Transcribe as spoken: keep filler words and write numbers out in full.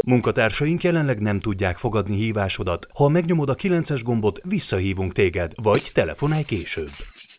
Munkatársaink jelenleg nem tudják fogadni hívásodat. Ha megnyomod a kilences gombot, visszahívunk téged, vagy telefonálj később.